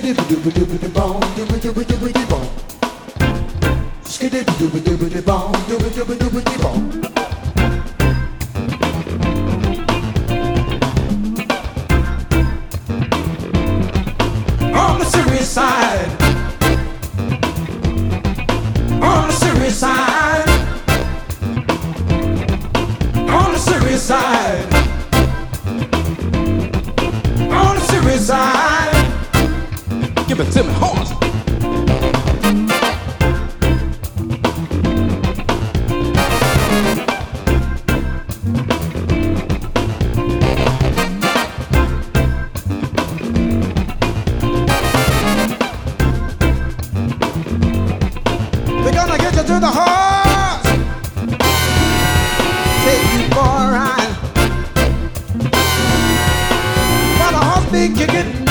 On the serious side, on the serious side, on the serious side, on the serious side. Give it to me, horns. They're gonna get you to the horse, take you for a ride. While the horse be kicking.